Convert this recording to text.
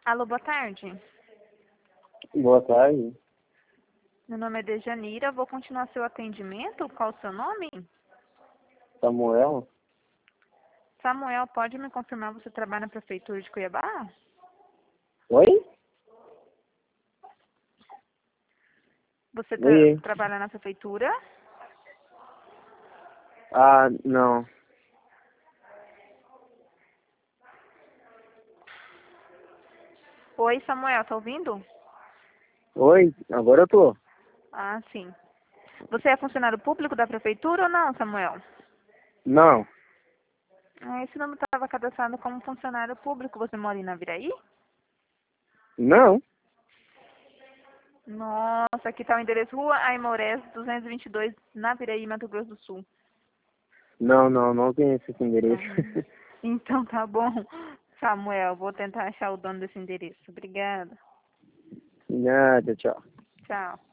Alô, boa tarde. Boa tarde. Meu nome é Dejanira. Vou continuar seu atendimento. Qual o seu nome? Samuel? Samuel, pode me confirmar você trabalha na Prefeitura de Cuiabá? Oi? Você Oi. trabalha na Prefeitura? Ah, não. Oi, Samuel, tá ouvindo? Oi, agora eu tô. Ah, sim. Você é funcionário público da Prefeitura ou não, Samuel? Não. Ah, esse nome estava cadastrado como funcionário público. Você mora em Naviraí? Não. Nossa, aqui está o endereço Rua Aimorés 222, Naviraí, Mato Grosso do Sul. Não conheço esse endereço. Ah, então tá bom. Samuel, vou tentar achar o dono desse endereço. Obrigada. Nada, tchau. Tchau.